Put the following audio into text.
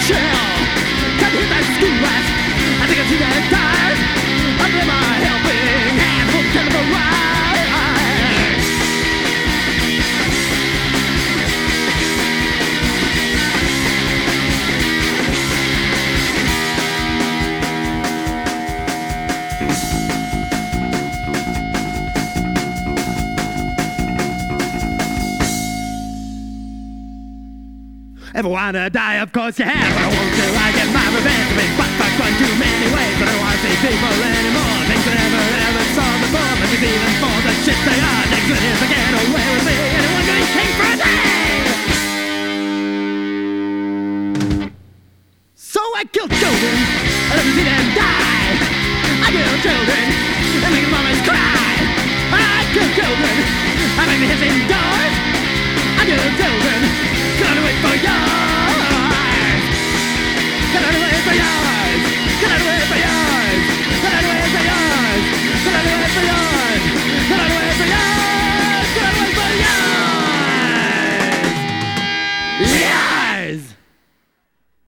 chill. Can't hit that school rat. I think I see that dive. Under my helping hand full chemical rise. Ever wanna die? Of course you have. But I won't till I get my revenge. I mean, fuck run too many ways. But I don't wanna see people anymore. Things I never saw before. But it's even for the shit they are. Next minute to get away with me. Anyone gonna king for a day? So I killed children. I never see them die. I kill children and make mamas cry. I kill children. I make the hissing doors. I kill children. Gotta wait for yours. Gotta wait for yours. Gotta wait for yours. Gotta wait for yours. Gotta wait for yours. Gotta wait for yours. Gotta wait for yours. Yeah.